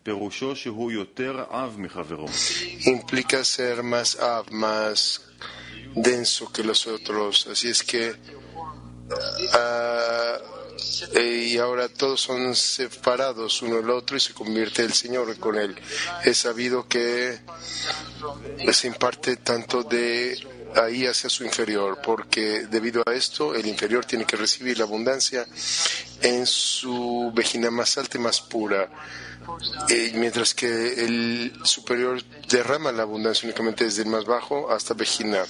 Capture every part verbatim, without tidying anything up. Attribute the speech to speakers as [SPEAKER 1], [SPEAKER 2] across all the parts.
[SPEAKER 1] implica ser más av, más denso que los otros. Así es que uh, y ahora todos son separados uno del otro y se convierte el Señor con él. Es sabido que se imparte tanto de ahí hacia su inferior, porque debido a esto el inferior tiene que recibir la abundancia en su vejina más alta y más pura, eh, mientras que el superior derrama la abundancia únicamente desde el más bajo hasta vejina.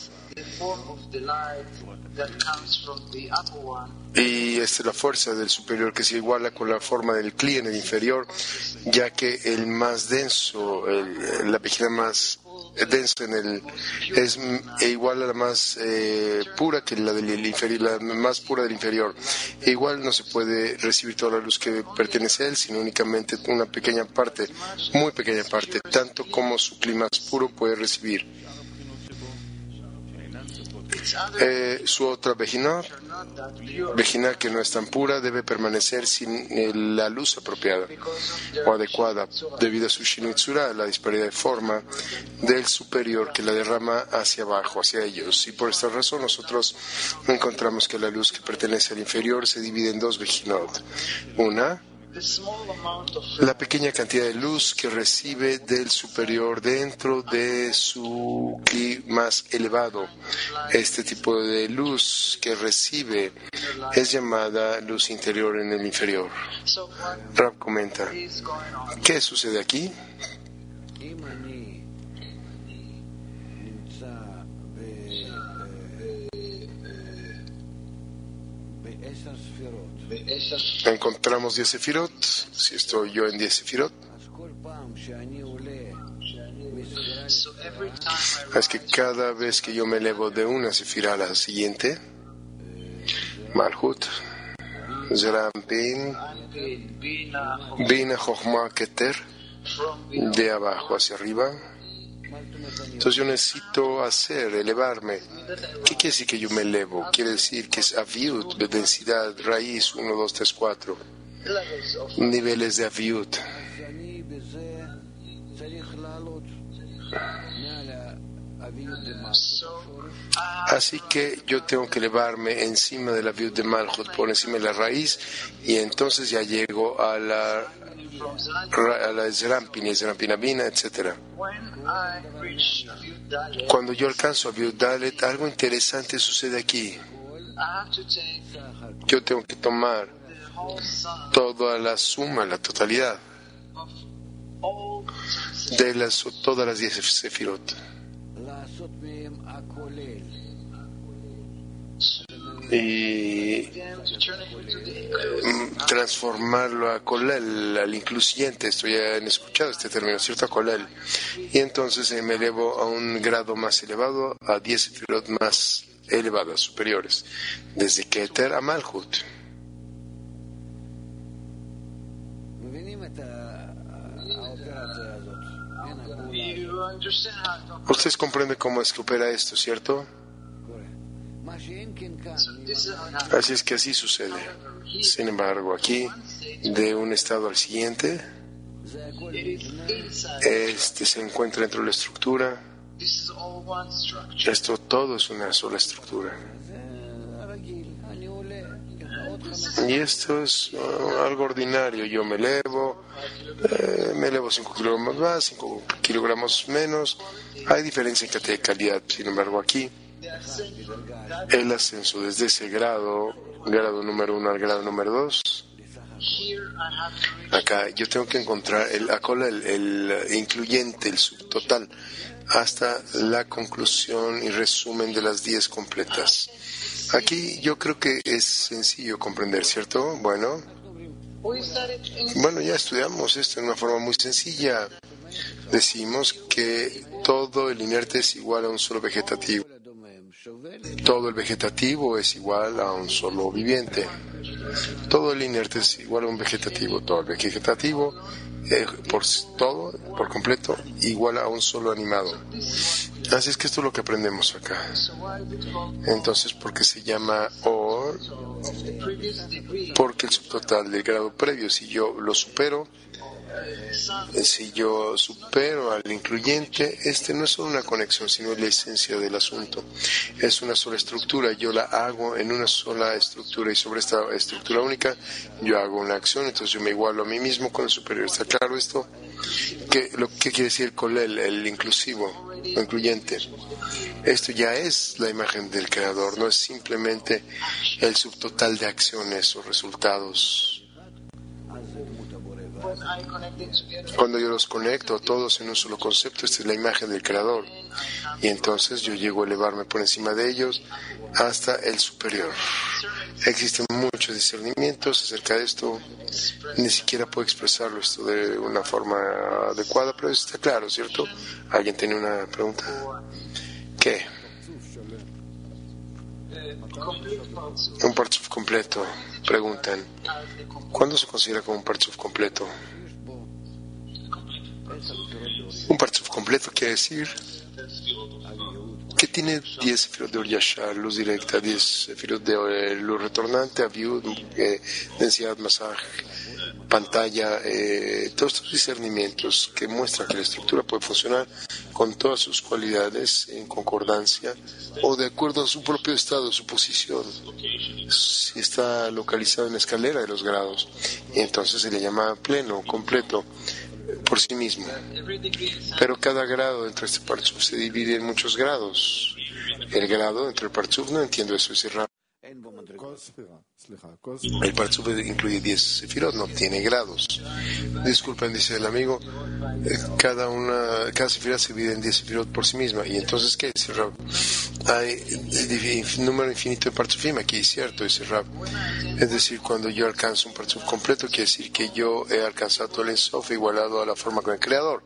[SPEAKER 1] Y esta es la fuerza del superior que se iguala con la forma del cli en el inferior, ya que el más denso, el, la vejina más densa en el es igual a la más eh, pura que la del inferior, la más pura del inferior. E igual no se puede recibir toda la luz que pertenece a él, sino únicamente una pequeña parte, muy pequeña parte, tanto como su cli más puro puede recibir. Eh, su otra vejina, vejina que no es tan pura, debe permanecer sin eh, la luz apropiada o adecuada, debido a su shinitzura, la disparidad de forma del superior que la derrama hacia abajo, hacia ellos. Y por esta razón nosotros encontramos que la luz que pertenece al inferior se divide en dos vejinot. Una, la pequeña cantidad de luz que recibe del superior dentro de su cli más elevado. Este tipo de luz que recibe es llamada luz interior en el inferior. Rab comenta, ¿qué sucede aquí? Encontramos diez sefirot. Si estoy yo en diez sefirot, es que cada vez que yo me elevo de una sefira a la siguiente, Malhut, Zerampin, Bina Chochma Keter, de abajo hacia arriba. Entonces yo necesito hacer, elevarme. ¿Qué quiere decir que yo me elevo? Quiere decir que es aviut, de densidad, raíz, uno, dos, tres, cuatro. Niveles de aviut. Así que yo tengo que elevarme encima de la aviut de Malhut, por encima de la raíz, y entonces ya llego a la a la Zerampin, Zerampinabina, etcétera. Cuando yo alcanzo a Aviut Dalet, algo interesante sucede aquí. Yo tengo que tomar toda la suma, la totalidad de las, todas las diez sefirot, y transformarlo a kolel, al incluyente. Esto ya han escuchado este término, ¿cierto? A kolel. Y entonces me elevo a un grado más elevado, a diez sefirot más elevadas, superiores, desde Keter a Malhut. Ustedes comprenden cómo es que opera esto, ¿cierto? Así es que así sucede. Sin embargo, aquí, de un estado al siguiente, este se encuentra dentro de la estructura. Esto todo es una sola estructura. Y esto es uh, algo ordinario. Yo me elevo, eh, me elevo cinco kilogramos más, cinco kilogramos menos. Hay diferencia en cantidad de calidad. Sin embargo, aquí, el ascenso desde ese grado, grado número uno al grado número dos, acá yo tengo que encontrar el acola, el, el incluyente, el subtotal, hasta la conclusión y resumen de las diez completas. Aquí yo creo que es sencillo comprender, ¿cierto? Bueno, bueno, ya estudiamos esto en una forma muy sencilla. Decimos que todo el inerte es igual a un solo vegetativo. Todo el vegetativo es igual a un solo viviente. Todo el inerte es igual a un vegetativo. Todo el vegetativo, eh, por todo, por completo, igual a un solo animado. Así es que esto es lo que aprendemos acá. Entonces, ¿por qué se llama Or? Porque el subtotal del grado previo, si yo lo supero, Si yo supero al incluyente, este no es solo una conexión, sino la esencia del asunto. Es una sola estructura, yo la hago en una sola estructura y sobre esta estructura única yo hago una acción, entonces yo me igualo a mí mismo con el superior. ¿Está claro esto? ¿Qué, lo, ¿qué quiere decir el kolel, el inclusivo, lo incluyente? Esto ya es la imagen del Creador, no es simplemente el subtotal de acciones o resultados. Cuando yo los conecto a todos en un solo concepto, esta es la imagen del Creador. Y entonces yo llego a elevarme por encima de ellos hasta el superior. Existen muchos discernimientos acerca de esto. Ni siquiera puedo expresarlo esto de una forma adecuada, pero está claro, ¿cierto? ¿Alguien tiene una pregunta? ¿Qué? Un parzuf completo. Preguntan, ¿cuándo se considera como un parzuf completo? Un parzuf completo quiere decir que tiene diez sefirot de Or Yashar, luz directa, diez sefirot de eh, luz retornante, aviud, eh, densidad, masaje, pantalla, eh, todos estos discernimientos que muestran que la estructura puede funcionar con todas sus cualidades en concordancia o de acuerdo a su propio estado, su posición. Si está localizado en la escalera de los grados, y entonces se le llama pleno, completo, por sí mismo. Pero cada grado dentro de este parzuf se divide en muchos grados. El grado dentro del parzuf, no entiendo eso, es errado. El parzuf incluye diez sefirot, no tiene grados. Disculpen, dice el amigo, cada una, cada sefirot se divide en diez sefirot por sí misma. ¿Y entonces qué dice Rab? Hay un número infinito de parzufim, aquí es cierto, dice Rab. Es decir, cuando yo alcanzo un parzuf completo, quiere decir que yo he alcanzado el Ein Sof igualado a la forma con el Creador.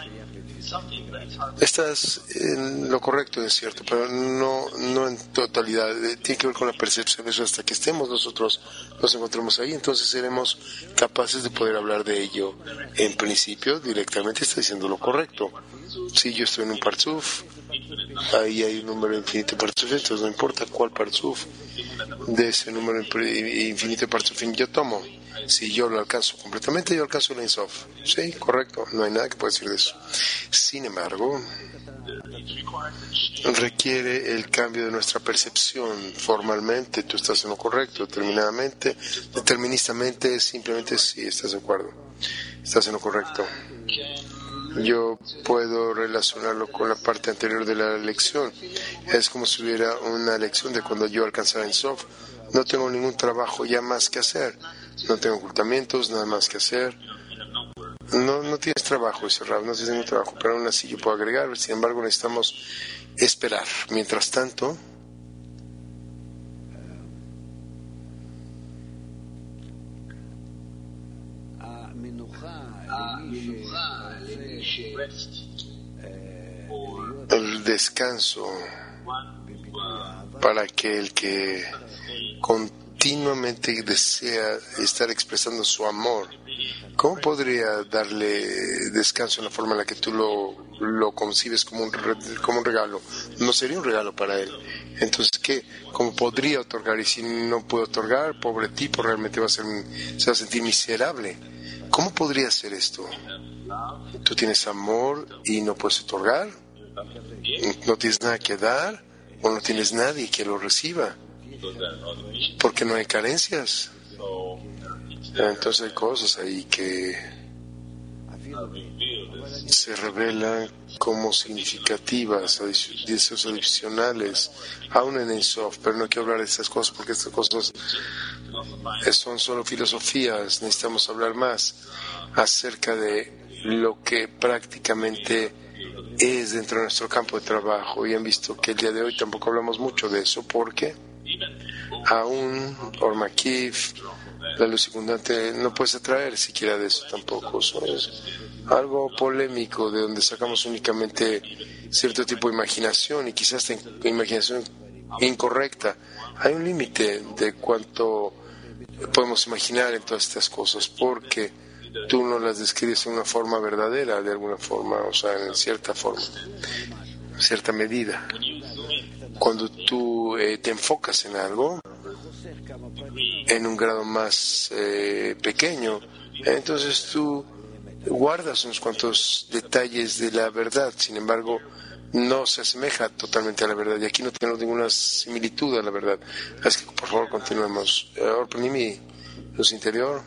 [SPEAKER 1] Estás en lo correcto, es cierto, pero no, no en totalidad. Tiene que ver con la percepción. Eso hasta que estemos nosotros, nos encontremos ahí, entonces seremos capaces de poder hablar de ello. En principio, directamente está diciendo lo correcto. Si yo estoy en un parzuf, ahí hay un número infinito de parzuf, entonces no importa cuál parzuf de ese número infinito de parzufim yo tomo. Si yo lo alcanzo completamente, yo alcanzo el Ein Sof. Sí, correcto, no hay nada que pueda decir de eso. Sin embargo, requiere el cambio de nuestra percepción formalmente. Tú estás en lo correcto, determinadamente, deterministamente, simplemente sí, estás de acuerdo. Estás en lo correcto. Yo puedo relacionarlo con la parte anterior de la lección. Es como si hubiera una lección de cuando yo alcanzara Ein Sof. No tengo ningún trabajo ya más que hacer. No tengo ocultamientos, nada más que hacer. No, no tienes trabajo, ese Rab, no tienes ningún trabajo, pero aún así yo puedo agregar. Sin embargo, necesitamos esperar. Mientras tanto, el descanso para aquel que continuamente desea estar expresando su amor, ¿cómo podría darle descanso en la forma en la que tú lo, lo concibes como un, como un regalo? No sería un regalo para él. Entonces, ¿qué? ¿Cómo podría otorgar? Y si no puede otorgar, pobre tipo, realmente va a ser, se va a sentir miserable. ¿Cómo podría hacer esto? ¿Tú tienes amor y no puedes otorgar? ¿No tienes nada que dar? ¿O no tienes nadie que lo reciba? Porque no hay carencias. Entonces hay cosas ahí que se revelan como significativas, deseos adicionales, aún en Ein Sof, pero no quiero hablar de estas cosas porque estas cosas son solo filosofías. Necesitamos hablar más acerca de lo que prácticamente es dentro de nuestro campo de trabajo, y han visto que el día de hoy tampoco hablamos mucho de eso porque aún Or Makif, la luz secundante, no puedes atraer siquiera de eso tampoco. Eso es algo polémico de donde sacamos únicamente cierto tipo de imaginación, y quizás esta imaginación incorrecta. Hay un límite de cuánto podemos imaginar en todas estas cosas, porque tú no las describes en una forma verdadera, de alguna forma, o sea, en cierta forma, en cierta medida. Cuando tú eh, te enfocas en algo, en un grado más eh, pequeño, entonces tú guardas unos cuantos detalles de la verdad, sin embargo, no se asemeja totalmente a la verdad, y aquí no tenemos ninguna similitud a la verdad. Así que, por favor, continuemos. Orpanimi, luz interior.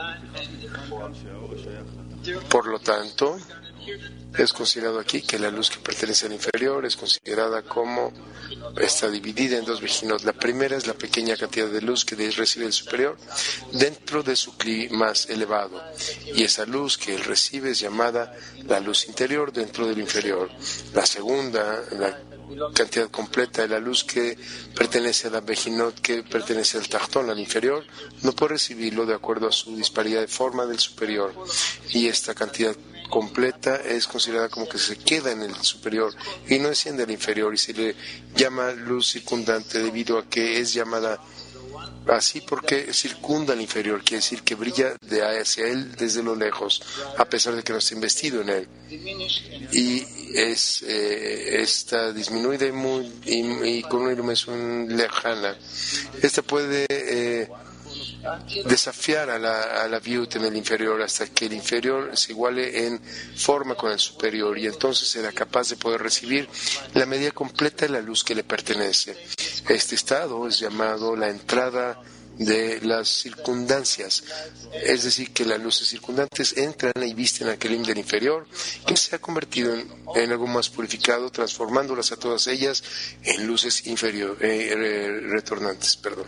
[SPEAKER 1] Por lo tanto, es considerado aquí que la luz que pertenece al inferior es considerada como está dividida en dos vejinot. La primera es la pequeña cantidad de luz que recibe el superior dentro de su cli más elevado, y esa luz que él recibe es llamada la luz interior dentro del inferior. La segunda, la cantidad completa de la luz que pertenece a la vejinot que pertenece al tachtón, al inferior, no puede recibirlo de acuerdo a su disparidad de forma del superior, y esta cantidad completa es considerada como que se queda en el superior y no desciende al inferior, y se le llama luz circundante debido a que es llamada así porque circunda al inferior, quiere decir que brilla de hacia él desde lo lejos, a pesar de que no esté investido en él, y es eh, está disminuida y, muy, y, y con una iluminación lejana. Esta puede eh, desafiar a la, a la viut en el inferior hasta que el inferior se iguale en forma con el superior, y entonces será capaz de poder recibir la medida completa de la luz que le pertenece. Este estado es llamado la entrada de las circundancias, es decir, que las luces circundantes entran y visten al kelim del inferior, que se ha convertido en, en algo más purificado, transformándolas a todas ellas en luces inferior, eh, retornantes. Perdón.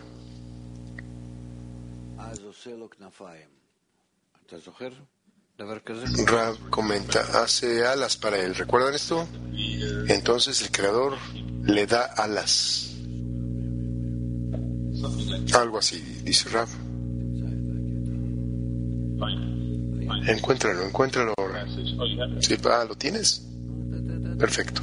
[SPEAKER 1] Rab comenta, hace alas para él. ¿Recuerdan esto? Entonces el Creador le da alas. Algo así, dice Rab. Encuéntralo, encuéntralo ahora. Sí, ah, ¿lo tienes? Perfecto.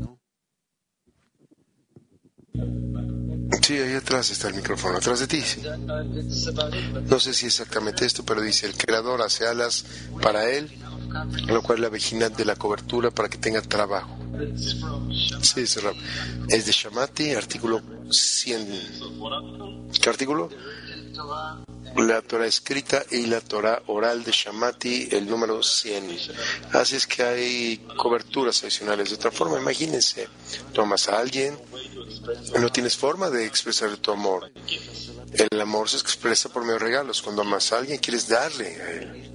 [SPEAKER 1] Sí, ahí atrás está el micrófono, atrás de ti. Sí. No sé si exactamente esto, pero dice, el Creador hace alas para él, lo cual es la vejinat de la cobertura para que tenga trabajo. Sí, dice Rab. Es de Shamati, artículo cien. ¿Qué artículo? La Torah escrita y la Torah oral de Shamati, el número cien. Así es que hay coberturas adicionales. De otra forma, imagínense, tomas a alguien, no tienes forma de expresar tu amor. El amor se expresa por medio de regalos. Cuando amas a alguien, quieres darle a él.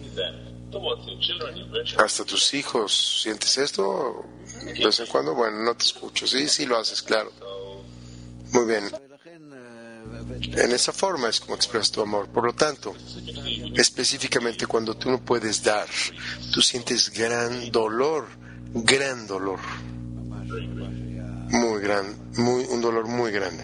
[SPEAKER 1] Hasta tus hijos, ¿sientes esto? De vez en cuando, bueno, no te escucho. Sí, sí lo haces, claro. Muy bien. En esa forma es como expresas tu amor. Por lo tanto, específicamente cuando tú no puedes dar, tú sientes gran dolor, gran dolor. Muy gran, muy, un dolor muy grande.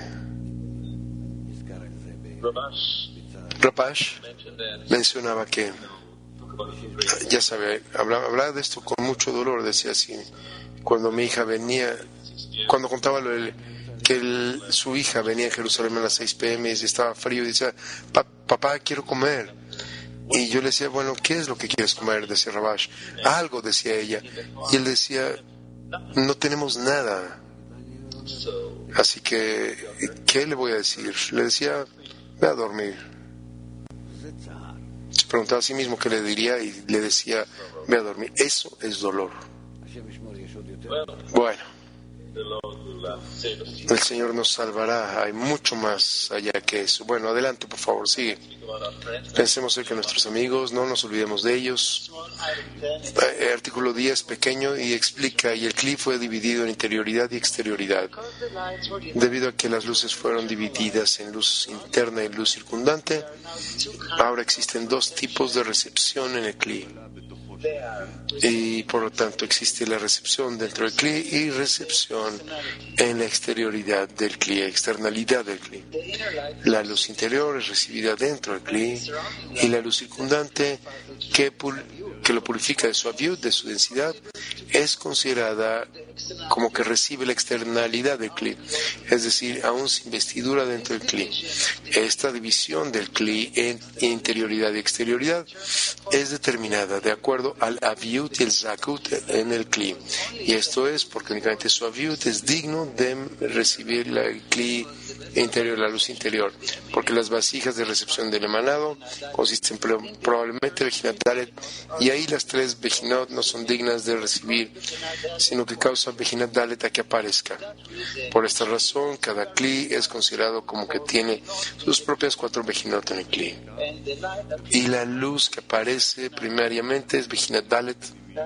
[SPEAKER 1] Rapash mencionaba que, ya sabe, hablaba, hablaba de esto con mucho dolor, decía así, cuando mi hija venía, cuando contaba lo del que el, su hija venía a Jerusalén a las seis pe eme y estaba frío y decía, papá, quiero comer. Y yo le decía, bueno, ¿qué es lo que quieres comer? Decía Rabash. Algo, decía ella. Y él decía, no tenemos nada. Así que, ¿qué le voy a decir? Le decía, ve a dormir. Se preguntaba a sí mismo qué le diría y le decía, ve a dormir. Eso es dolor. Bueno. El Señor nos salvará, hay mucho más allá que eso. Bueno, adelante, por favor, sigue. Pensemos en que nuestros amigos, no nos olvidemos de ellos. El artículo diez, pequeño, y explica, y el cli fue dividido en interioridad y exterioridad. Debido a que las luces fueron divididas en luz interna y luz circundante, ahora existen dos tipos de recepción en el cli. Y por lo tanto existe la recepción dentro del cli y recepción en la exterioridad del cli, externalidad del cli. La luz interior es recibida dentro del cli y la luz circundante que, pul- que lo purifica de su aviud, de su densidad, es considerada como que recibe la externalidad del Kli, es decir, aún sin vestidura dentro del Kli. Esta división del Kli en interioridad y exterioridad es determinada de acuerdo al aviut y el zakut en el Kli. Y esto es porque únicamente su aviut es digno de recibir la, el Kli interior, la luz interior, porque las vasijas de recepción del emanado consisten probablemente en Bejinat Dalet, y ahí las tres Bejinot no son dignas de recibir, sino que causan Bejinat Dalet a que aparezca. Por esta razón, cada Kli es considerado como que tiene sus propias cuatro Bejinot en el Kli. Y la luz que aparece primariamente es Bejinat Dalet.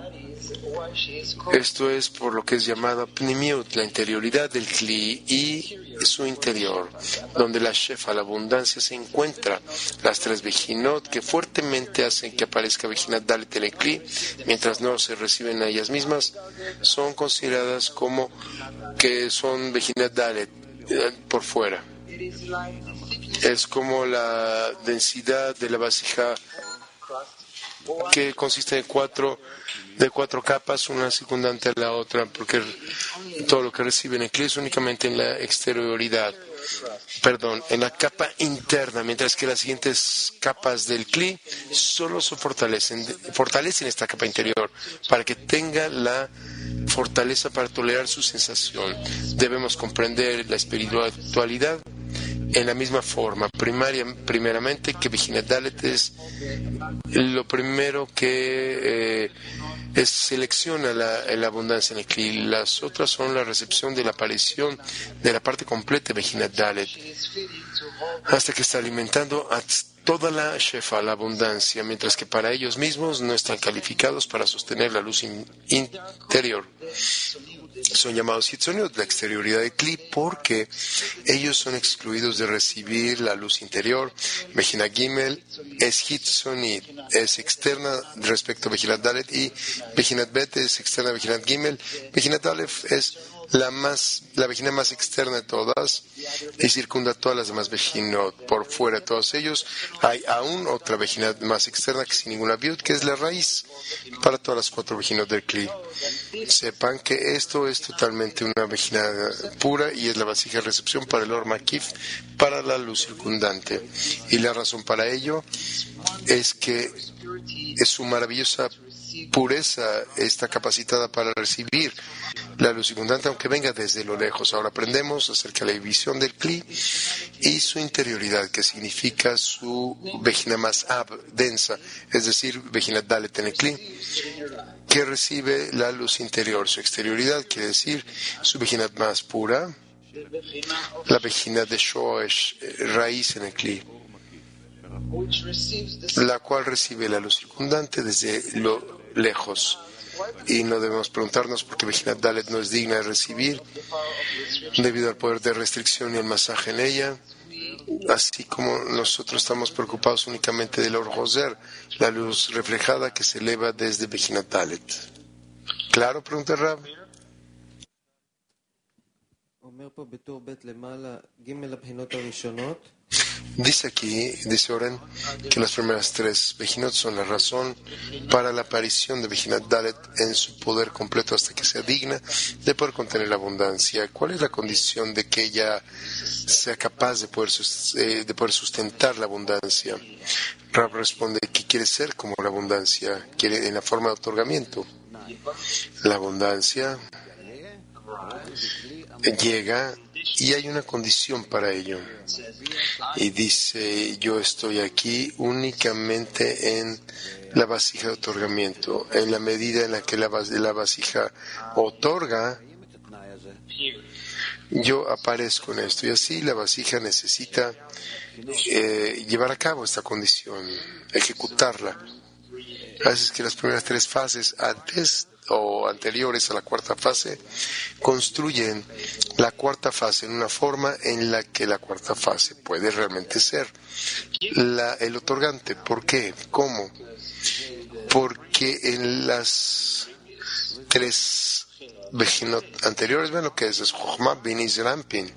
[SPEAKER 1] Esto es por lo que es llamada Pnimiut, la interioridad del Kli y su interior, donde la Shefa, la abundancia, se encuentra. Las tres Bejinot que fuertemente hacen que aparezca Bejinat Dalet en el Kli, mientras no se reciben a ellas mismas, son consideradas como que son Bejinat Dalet eh, por fuera. Es como la densidad de la vasija, que consiste de cuatro de cuatro capas, una secundante a la otra, porque todo lo que reciben en Kli es únicamente en la exterioridad, perdón, en la capa interna, mientras que las siguientes capas del Kli solo se fortalecen, fortalecen esta capa interior para que tenga la fortaleza para tolerar su sensación. Debemos comprender la espiritualidad en la misma forma, primaria, primeramente que Bejinat Dalet es lo primero que eh, es, selecciona la, la abundancia en el Kli. Las otras son la recepción de la aparición de la parte completa de Bejinat Dalet, hasta que está alimentando a toda la Shefa, la abundancia, mientras que para ellos mismos no están calificados para sostener la luz in, interior. Son llamados Hitzoniot, la exterioridad de Kli, porque ellos son excluidos de recibir la luz interior. Bejinat Gimel es Hitzonit, es externa respecto a Bejinat Dalet, y Bejinat Bet es externa a Bejinat Gimel. Bejinat Aleph es la más, la Bejina más externa de todas y circunda todas las demás Bejinot. Por fuera de todos ellos hay aún otra Bejina más externa que sin ninguna viud, que es la raíz para todas las cuatro Bejinot del Kli. Sepan que esto es totalmente una Bejina pura y es la vasija de recepción para el Or Makif, para la luz circundante. Y la razón para ello es que es su maravillosa pureza está capacitada para recibir la luz circundante, aunque venga desde lo lejos. Ahora aprendemos acerca de la división del Kli y su interioridad, que significa su Bejina más ab, densa, es decir, Bejinat Dalet en el Kli, que recibe la luz interior. Su exterioridad quiere decir su Bejinat más pura, la Bejina de Shoesh, raíz en el Kli, la cual recibe la luz circundante desde lo lejos. Y no debemos preguntarnos por qué Bejinat Dalet no es digna de recibir, debido al poder de restricción y el masaje en ella, así como nosotros estamos preocupados únicamente del Or Hoser, la luz reflejada que se eleva desde Bejinat Dalet. ¿Claro? Pregunta Rab. Dice aquí, dice Oren, que las primeras tres Bejinot son la razón para la aparición de Bejinat Dalet en su poder completo hasta que sea digna de poder contener la abundancia. ¿Cuál es la condición de que ella sea capaz de poder, eh, de poder sustentar la abundancia? Rab responde que quiere ser como la abundancia, quiere en la forma de otorgamiento. La abundancia llega y hay una condición para ello. Y dice, yo estoy aquí únicamente en la vasija de otorgamiento. En la medida en la que la, la vasija otorga, yo aparezco en esto. Y así la vasija necesita eh, llevar a cabo esta condición, ejecutarla. Así es que las primeras tres fases antes o anteriores a la cuarta fase construyen la cuarta fase en una forma en la que la cuarta fase puede realmente ser la, el otorgante. ¿Por qué? ¿Cómo? Porque en las tres Bejinot anteriores, ven lo que es, es Jochma, Bin y Rampin.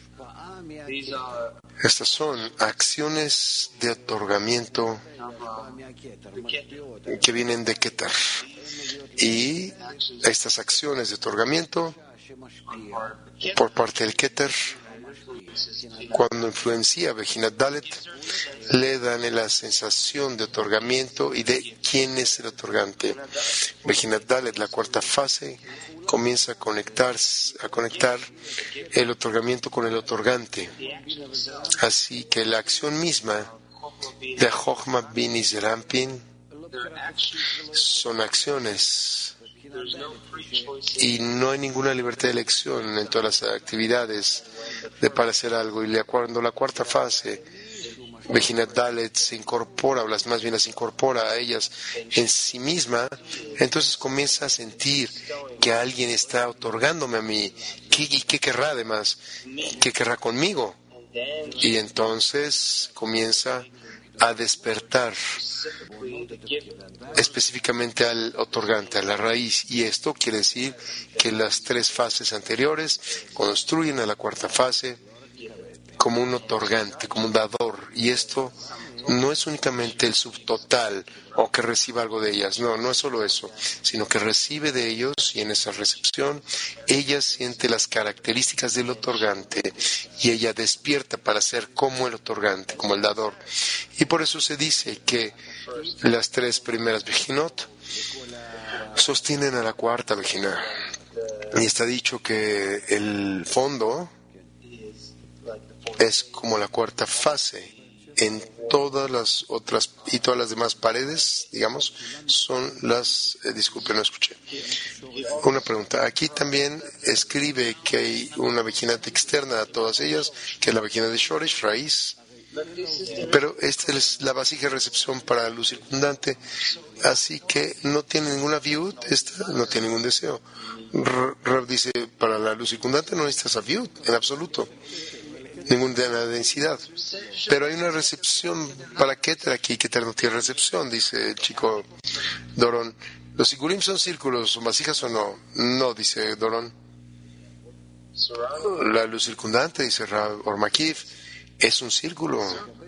[SPEAKER 1] Estas son acciones de otorgamiento que vienen de Keter. Y estas acciones de otorgamiento por parte del Keter, cuando influencia Bejinat Dalet, le dan la sensación de otorgamiento y de quién es el otorgante. Bejinat Dalet, la cuarta fase, comienza a conectar, a conectar el otorgamiento con el otorgante. Así que la acción misma de Chochma Bin Zerampin son acciones y no hay ninguna libertad de elección en todas las actividades de para hacer algo. Y cuando la cuarta fase, Bejinat Dalet, se incorpora, o las más bien las incorpora a ellas en sí misma, entonces comienza a sentir que alguien está otorgándome a mí. ¿Qué, y qué querrá además? ¿Qué querrá conmigo? Y entonces comienza a despertar específicamente al otorgante, a la raíz. Y esto quiere decir que las tres fases anteriores construyen a la cuarta fase como un otorgante, como un dador. Y esto no es únicamente el subtotal o que reciba algo de ellas, no, no es solo eso, sino que recibe de ellos y en esa recepción ella siente las características del otorgante y ella despierta para ser como el otorgante, como el dador. Y por eso se dice que las tres primeras Bejinot sostienen a la cuarta Bejina. Y está dicho que el fondo es como la cuarta fase. En todas las otras y todas las demás paredes, digamos, son las... Eh, disculpe, no escuché. Una pregunta. Aquí también escribe que hay una Bejinat externa a todas ellas, que es la Bejinat de Shoresh, raíz. Pero esta es la vasija de recepción para la luz circundante, así que no tiene ninguna viud, esta no tiene ningún deseo. Rav dice, para la luz circundante no necesitas a viud, en absoluto. Ninguna densidad. Pero hay una recepción para Keter aquí. Keter no tiene recepción, dice el chico Dorón. ¿Los sigurim son círculos, son vasijas o no? No, dice Dorón. La luz circundante, dice Rav Ormakiv, es un círculo.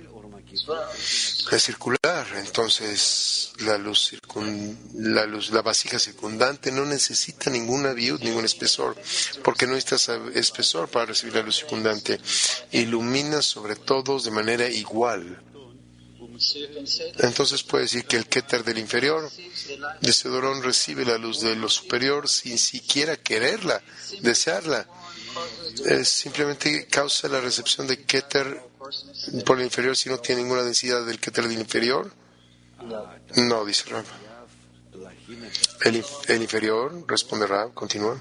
[SPEAKER 1] Es circular. Entonces, la luz, circun, la luz, la vasija circundante no necesita ninguna viud, ningún espesor, porque no necesitas espesor para recibir la luz circundante. Ilumina sobre todos de manera igual. Entonces puede decir que el Keter del inferior, de este Dorón, recibe la luz de lo superior sin siquiera quererla, desearla. Es simplemente causa la recepción de Keter por el inferior si no tiene ninguna densidad del Keter del inferior. No, dice Rab. El, el inferior, responde Rab, continúa.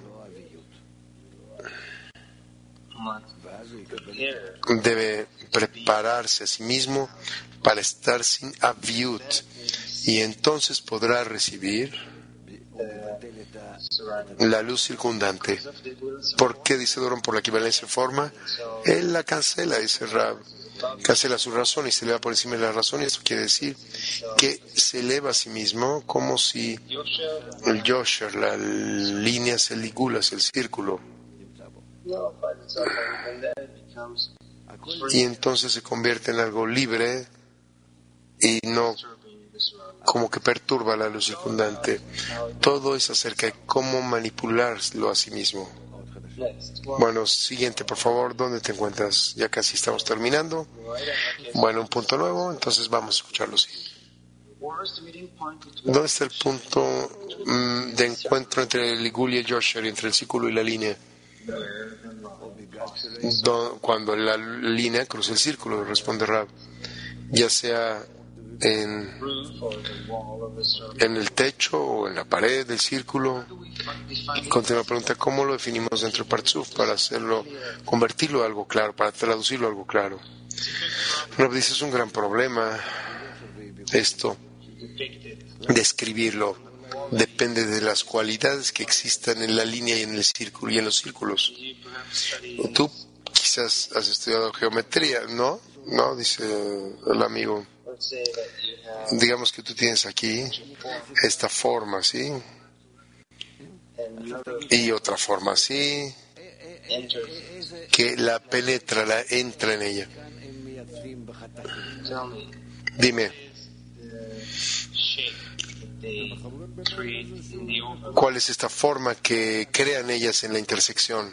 [SPEAKER 1] Debe prepararse a sí mismo para estar sin aviut y entonces podrá recibir la luz circundante. ¿Por qué, dice Dorón? Por la equivalencia de forma. Él la cancela, dice Rab. Cancela su razón y se eleva por encima de la razón. Y esto quiere decir que se eleva a sí mismo como si el yosher, la línea, es el ligula, es el círculo. Y entonces se convierte en algo libre y no como que perturba la luz circundante. Todo es acerca de cómo manipularlo a sí mismo. Bueno, siguiente, por favor. ¿Dónde te encuentras? Ya casi estamos terminando. Bueno, un punto nuevo, entonces vamos a escucharlo. Sí. ¿Dónde está el punto mm, de encuentro entre el ligul y el yosher, entre el círculo y la línea? Do, cuando la línea cruza el círculo, responde Rab, ya sea en, en el techo o en la pared del círculo. Continúa la pregunta, ¿cómo lo definimos dentro de Partzuf para hacerlo, convertirlo a algo claro, para traducirlo a algo claro? Rab dice, es un gran problema esto, describirlo. Depende de las cualidades que existan en la línea y en el círculo y en los círculos. Tú quizás has estudiado geometría, ¿no? No, dice el amigo. Digamos que tú tienes aquí esta forma, ¿sí? Y otra forma así, que la penetra, la entra en ella. Dime, ¿Cuál es esta forma que crean ellas en la intersección?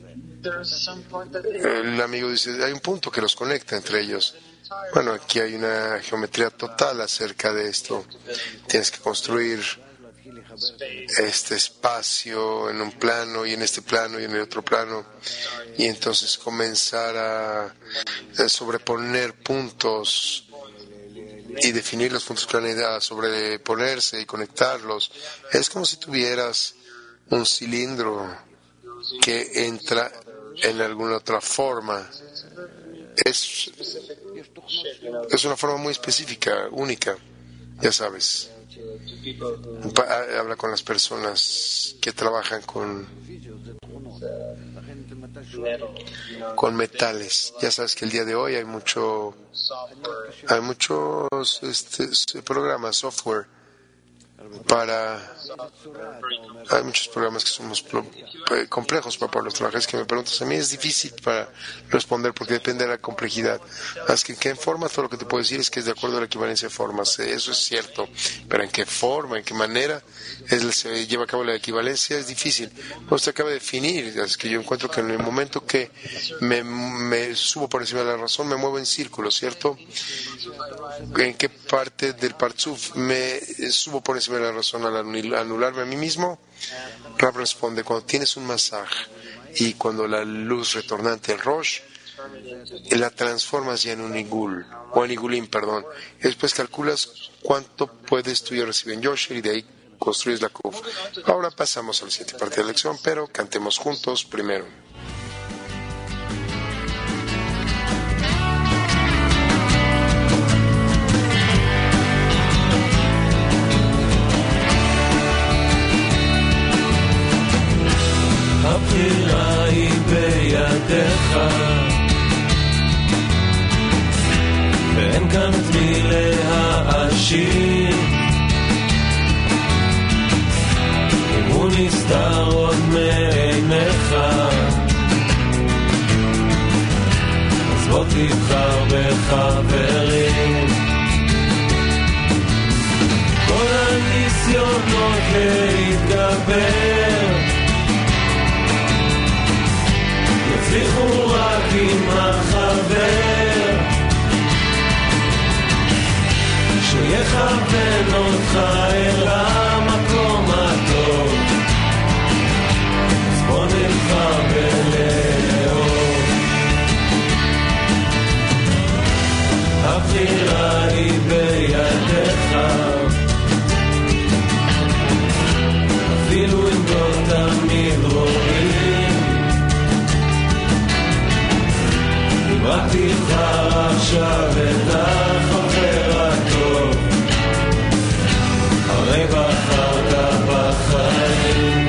[SPEAKER 1] El amigo dice, hay un punto que los conecta entre ellos. Bueno, aquí hay una geometría total acerca de esto. Tienes que construir este espacio en un plano y en este plano y en el otro plano, y entonces comenzar a, a sobreponer puntos y definir los puntos que van a sobreponerse y conectarlos. Es como si tuvieras un cilindro que entra en alguna otra forma. Es, es una forma muy específica, única, ya sabes. Habla con las personas que trabajan con con metales. Ya sabes que el día de hoy hay mucho hay muchos este, programas, software para hay muchos programas que somos complejos para poderlos trabajar. Es que me preguntas, a mí es difícil para responder porque depende de la complejidad. Así que en qué forma, todo lo que te puedo decir es que es de acuerdo a la equivalencia de formas. Eso es cierto, pero en qué forma, en qué manera es, se lleva a cabo la equivalencia es difícil. No se acaba de definir. Es que yo encuentro que en el momento que me, me subo por encima de la razón, me muevo en círculo, ¿cierto? ¿En qué parte del Partzuf me subo por encima de la razón al anularme a mí mismo? Rab responde, cuando tienes un masaje y cuando la luz retornante, el Rosh, la transformas ya en un Igul, o en Igulim, perdón. Y después calculas cuánto puedes tú y yo recibir en Yosher y de ahí construyes la Kuf. Ahora pasamos a la siguiente parte de la lección, pero cantemos juntos primero.
[SPEAKER 2] הבחירה היא בידיך ואין כאן את מי להאשים אם הוא נסתר עוד מעיניך אז בוא תבחר בחברים כל הניסיונות להתגבר יצליחו רק עם החבר שיכוון אותך אל המקום הטוב אז בוא נבחר בלאהוב הבחירה היא בידיך אפילו אם לא תמיד רואים רק תבחר עכשיו את החבר הטוב הרי בחרת בחיים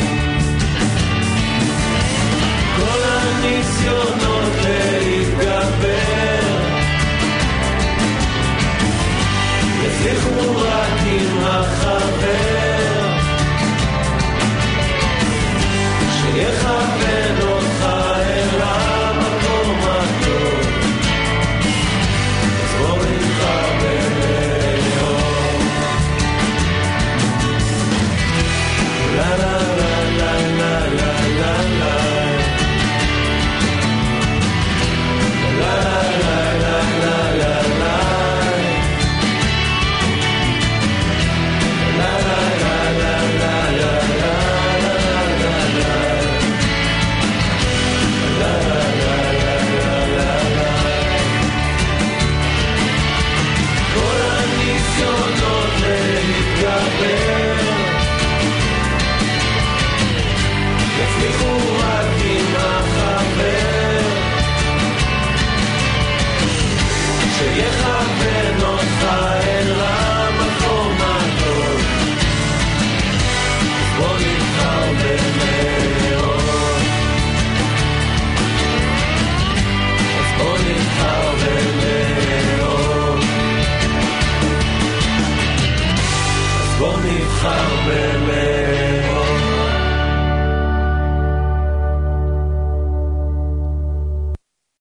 [SPEAKER 2] כל הניסיונות להתגבר יצליחו רק עם החבר שיכוון אותך אל המקום הטוב בוא נבחר בלב